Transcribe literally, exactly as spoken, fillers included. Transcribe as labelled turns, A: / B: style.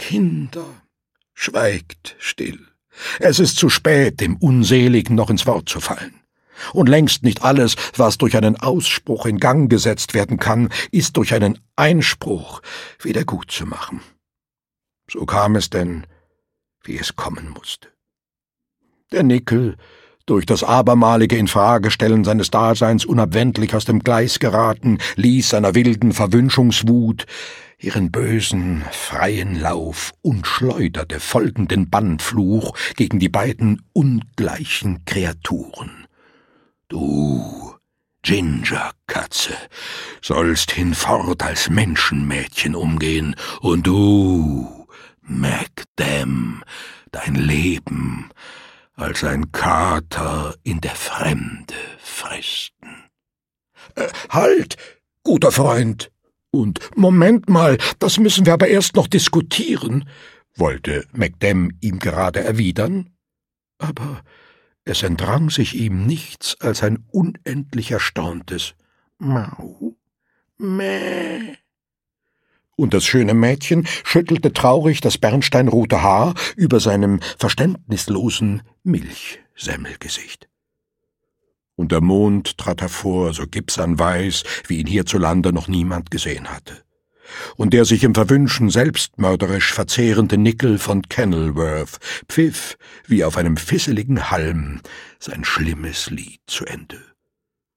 A: Kinder, schweigt still. Es ist zu spät, dem Unseligen noch ins Wort zu fallen. Und längst nicht alles, was durch einen Ausspruch in Gang gesetzt werden kann, ist durch einen Einspruch wieder gut zu machen. So kam es denn, wie es kommen musste. Der Nickel, durch das abermalige Infragestellen seines Daseins unabwendlich aus dem Gleis geraten, ließ seiner wilden Verwünschungswut ihren bösen, freien Lauf und schleuderte folgenden Bannfluch gegen die beiden ungleichen Kreaturen. »Du, Gingerkatze, sollst hinfort als Menschenmädchen umgehen, und du, Macdam, dein Leben als ein Kater in der Fremde fristen.« Äh, »Halt, guter Freund! Und Moment mal, das müssen wir aber erst noch diskutieren«, wollte Macdam ihm gerade erwidern, aber es entrang sich ihm nichts als ein unendlich erstauntes »Mau, Mäh«. Und das schöne Mädchen schüttelte traurig das bernsteinrote Haar über seinem verständnislosen Milchsemmelgesicht. Und der Mond trat hervor, so gipsernweiß, wie ihn hierzulande noch niemand gesehen hatte. Und der sich im Verwünschen selbstmörderisch verzehrende Nickel von Kenilworth pfiff, wie auf einem fisseligen Halm, sein schlimmes Lied zu Ende.